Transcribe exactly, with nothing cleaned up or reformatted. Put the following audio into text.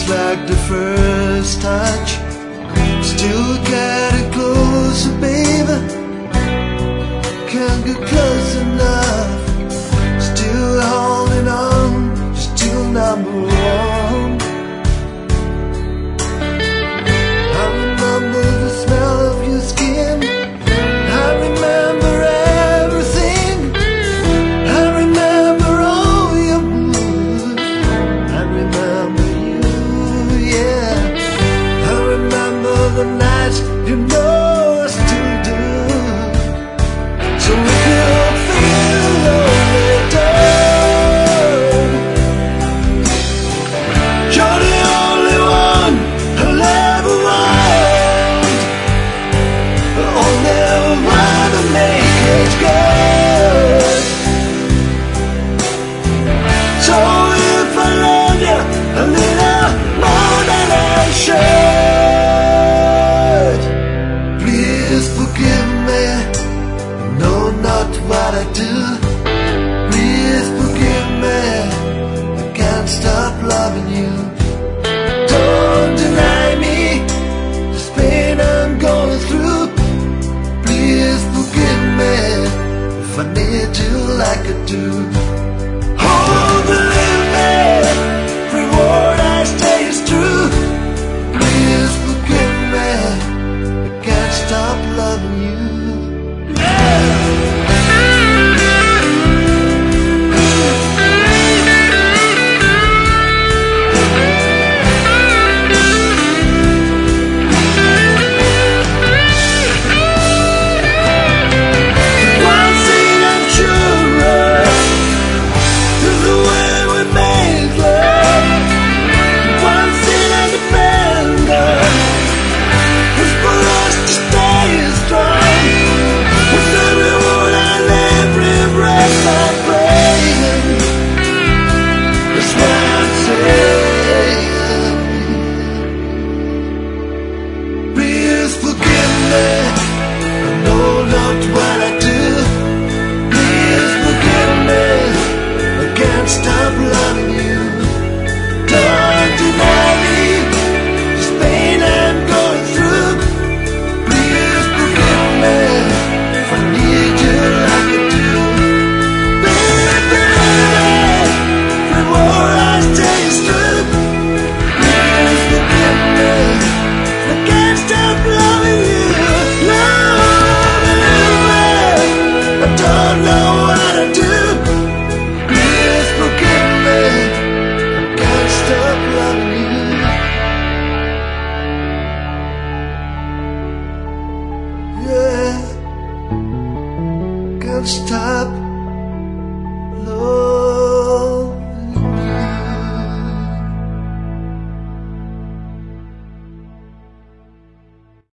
just like the first touch. Still getting closer, baby. Can't get close enough. Still holding on, still number one. I remember the smell of your skin. I remember everything. I remember all your moves. I remember you, yeah. I remember the nights, you know I still do. So if you're feeling lonely, darling, you're the only one I'll ever want. I'll never wanna make it good. So if I love you a little more than I should, please forgive me. Know not what I do. Please forgive me. I can't stop loving you. Don't deny me this pain I'm going through. Please forgive me if I need you like I do. Oh, believe me, every word I say is true. Please forgive me. I can't stop loving you. One thing I'm sure of is the way we make love. One thing I depend on is for us to stay strong. With every word and every breath I breathe, that's what I'm saying. Please forgive me. I know not what I do. Please forgive me. I can't stop loving you. Don't deny me this pain I'm going through. Please forgive me if I need you like I do. Baby, every word I say is true. Please forgive me. I can't stop loving you. No, believe me, I don't know what I do. Please forgive me. I can't stop loving you. Yeah, can't stop